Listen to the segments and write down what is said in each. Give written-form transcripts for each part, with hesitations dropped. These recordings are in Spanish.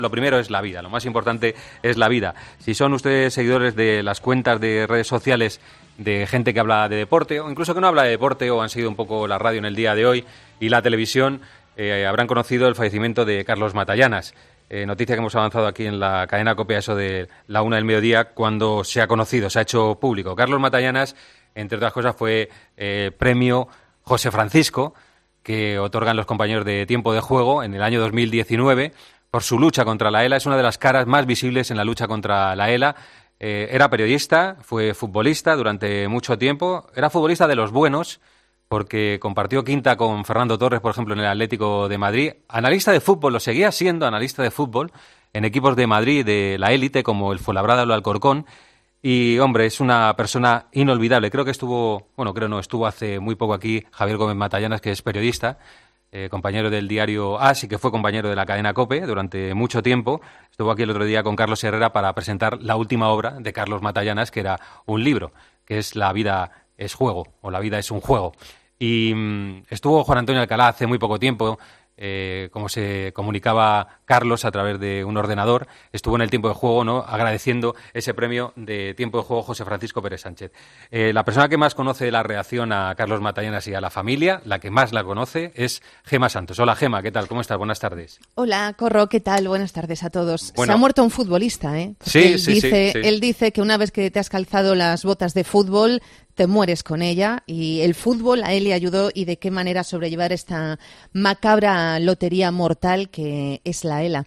Lo primero es la vida, lo más importante es la vida. Si son ustedes seguidores de las cuentas de redes sociales de gente que habla de deporte, o incluso que no habla de deporte, o han seguido un poco la radio en el día de hoy y la televisión, habrán conocido el fallecimiento de Carlos Matallanas. Noticia que hemos avanzado aquí en la cadena COPE a eso de la 1 del mediodía, cuando se ha conocido, se ha hecho público. Carlos Matallanas, entre otras cosas, fue premio José Francisco, que otorgan los compañeros de Tiempo de Juego en el año 2019, por su lucha contra la ELA. Es una de las caras más visibles en la lucha contra la ELA. Era periodista, fue futbolista durante mucho tiempo. Era futbolista de los buenos, porque compartió quinta con Fernando Torres, por ejemplo, en el Atlético de Madrid. Analista de fútbol, lo seguía siendo analista de fútbol en equipos de Madrid de la élite, como el Fuenlabrada o el Alcorcón. Y, hombre, es una persona inolvidable. Creo que estuvo hace muy poco aquí Javier Gómez Matallanas, que es periodista, compañero del diario AS y que fue compañero de la cadena COPE durante mucho tiempo. Estuvo aquí el otro día con Carlos Herrera para presentar la última obra de Carlos Matallanas, que era un libro, que es La vida es juego, o La vida es un juego. Y estuvo Juan Antonio Alcalá hace muy poco tiempo, como se comunicaba Carlos a través de un ordenador, estuvo en el Tiempo de Juego, ¿no?, agradeciendo ese premio de Tiempo de Juego José Francisco Pérez Sánchez. La persona que más conoce la reacción a Carlos Matallanas y a la familia, la que más la conoce, es Gema Santos. Hola, Gema, ¿qué tal? ¿Cómo estás? Buenas tardes. Hola, Corro, ¿qué tal? Buenas tardes a todos. Bueno, se ha muerto un futbolista, ¿eh? Sí. Él dice que una vez que te has calzado las botas de fútbol, te mueres con ella, y el fútbol a él le ayudó, y de qué manera sobrellevar esta macabra lotería mortal que es la ELA.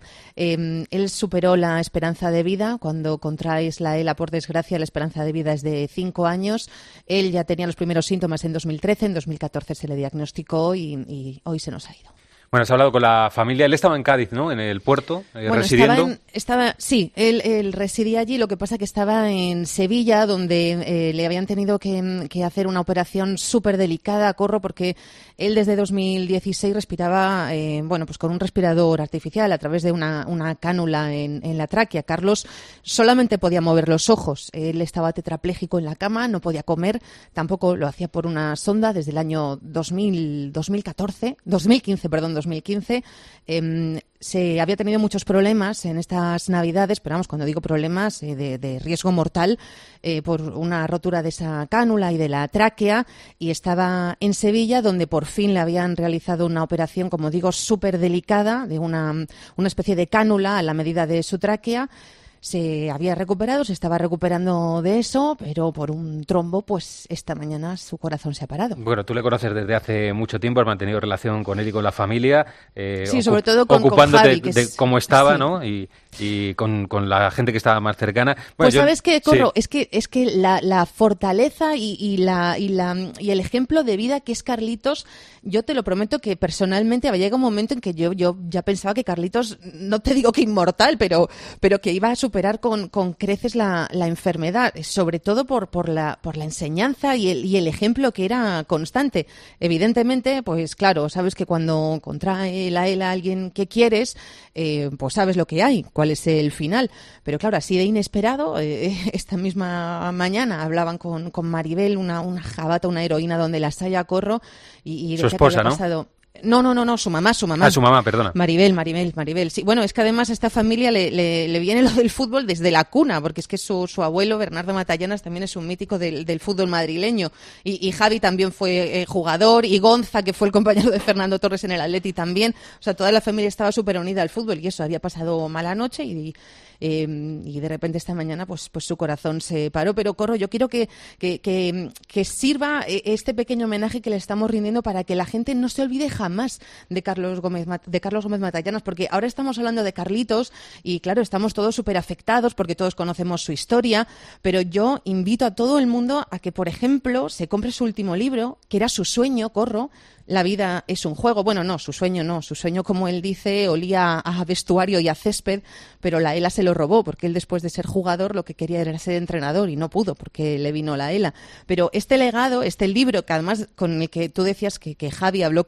Él superó la esperanza de vida. Cuando contraes la ELA, por desgracia, la esperanza de vida es de 5 años. Él ya tenía los primeros síntomas en 2013, en 2014 se le diagnosticó y hoy se nos ha ido. Bueno, has hablado con la familia. Él estaba en Cádiz, ¿no?, en el puerto, residiendo. Sí, él residía allí. Lo que pasa que estaba en Sevilla, donde le habían tenido que hacer una operación súper delicada, Corro, porque él desde 2016 respiraba pues con un respirador artificial a través de una cánula en la tráquea. Carlos solamente podía mover los ojos. Él estaba tetrapléjico en la cama, no podía comer, tampoco lo hacía por una sonda desde el año 2015. Se había tenido muchos problemas en estas Navidades, pero vamos, cuando digo problemas de riesgo mortal, por una rotura de esa cánula y de la tráquea, y estaba en Sevilla, donde por fin le habían realizado una operación, como digo, súper delicada, de una especie de cánula a la medida de su tráquea. Se había recuperado, se estaba recuperando de eso, pero por un trombo, pues esta mañana su corazón se ha parado. Bueno, tú le conoces desde hace mucho tiempo, has mantenido relación con él y con la familia. Sí, sobre todo ocupándote con Javi, de cómo estaba, sí, ¿no? Y con la gente que estaba más cercana. Bueno, pues ¿sabes qué, Corro? Sí. Es que la fortaleza y el ejemplo de vida que es Carlitos, yo te lo prometo que personalmente había llegado un momento en que yo ya pensaba que Carlitos, no te digo que inmortal, pero que iba a superar con creces la enfermedad, sobre todo por la enseñanza y el ejemplo que era constante. Evidentemente, pues claro, sabes que cuando contrae la ELA a alguien que quieres, pues sabes lo que hay, cuál es el final. Pero claro, así de inesperado, esta misma mañana hablaban con Maribel, una jabata, una heroína donde las haya, Corro, y su esposa, que había pasado... No, su mamá. Ah, su mamá, perdona. Maribel. Sí, bueno, es que además a esta familia le viene lo del fútbol desde la cuna, porque es que su abuelo, Bernardo Matallanas, también es un mítico del fútbol madrileño. Y Javi también fue jugador, y Gonza, que fue el compañero de Fernando Torres en el Atleti también. O sea, toda la familia estaba súper unida al fútbol, y eso, había pasado mala noche y de repente esta mañana pues su corazón se paró. Pero, Corro, yo quiero que sirva este pequeño homenaje que le estamos rindiendo para que la gente no se olvide jamás de Carlos Gómez Matallanas, porque ahora estamos hablando de Carlitos y claro, estamos todos súper afectados porque todos conocemos su historia, pero yo invito a todo el mundo a que, por ejemplo, se compre su último libro, que era su sueño, Corro, La vida es un juego. Bueno, no, su sueño, como él dice, olía a vestuario y a césped, pero la ELA se lo robó, porque él, después de ser jugador, lo que quería era ser entrenador y no pudo porque le vino la ELA. Pero este legado, este libro, que además con el que tú decías que Javi habló con Carlos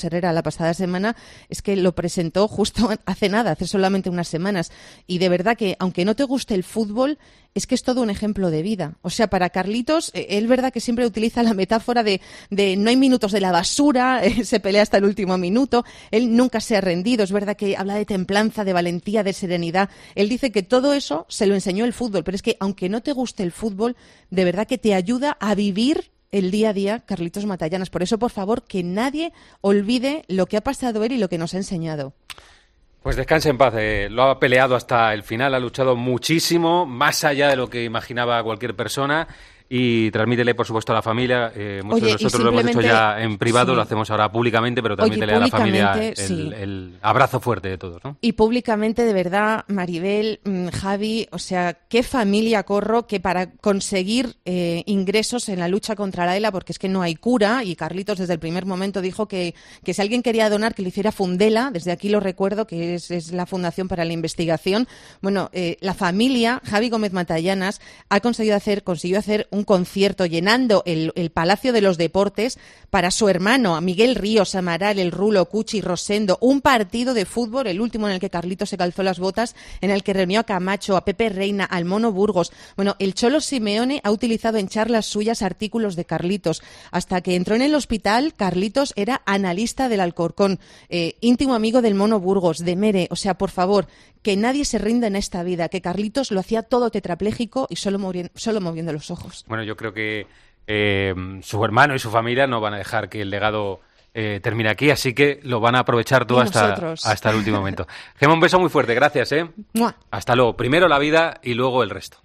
Herrera la pasada semana, es que lo presentó justo hace nada, hace solamente unas semanas. Y de verdad que, aunque no te guste el fútbol, es que es todo un ejemplo de vida. O sea, para Carlitos, él verdad que siempre utiliza la metáfora de no hay minutos de la basura, se pelea hasta el último minuto, él nunca se ha rendido, es verdad que habla de templanza, de valentía, de serenidad. Él dice que todo eso se lo enseñó el fútbol, pero es que aunque no te guste el fútbol, de verdad que te ayuda a vivir el día a día, Carlitos Matallanas. Por eso, por favor, que nadie olvide lo que ha pasado él y lo que nos ha enseñado. Pues descanse en paz, lo ha peleado hasta el final, ha luchado muchísimo, más allá de lo que imaginaba cualquier persona, y transmítele, por supuesto, a la familia. Muchos de nosotros lo hemos hecho ya en privado, sí. Lo hacemos ahora públicamente, pero transmítele a la familia el abrazo fuerte de todos, ¿no? Y públicamente, de verdad, Maribel, Javi, o sea, qué familia Corro, que para conseguir ingresos en la lucha contra la ELA, porque es que no hay cura, y Carlitos desde el primer momento dijo que si alguien quería donar, que lo hiciera Fundela, desde aquí lo recuerdo, que es la Fundación para la Investigación. Bueno, la familia, Javi Gómez Matallanas, consiguió hacer un concierto llenando el Palacio de los Deportes para su hermano, a Miguel Ríos, Amaral, El Rulo, Cuchi, Rosendo, un partido de fútbol, el último en el que Carlitos se calzó las botas, en el que reunió a Camacho, a Pepe Reina, al Mono Burgos. Bueno, el Cholo Simeone ha utilizado en charlas suyas artículos de Carlitos. Hasta que entró en el hospital, Carlitos era analista del Alcorcón, íntimo amigo del Mono Burgos, de Mere. O sea, por favor, que nadie se rinda en esta vida, que Carlitos lo hacía todo tetrapléjico y solo moviendo los ojos. Bueno, yo creo que su hermano y su familia no van a dejar que el legado termine aquí, así que lo van a aprovechar todo hasta el último momento. Gemma, un beso muy fuerte, gracias. ¡Mua! Hasta luego. Primero la vida y luego el resto.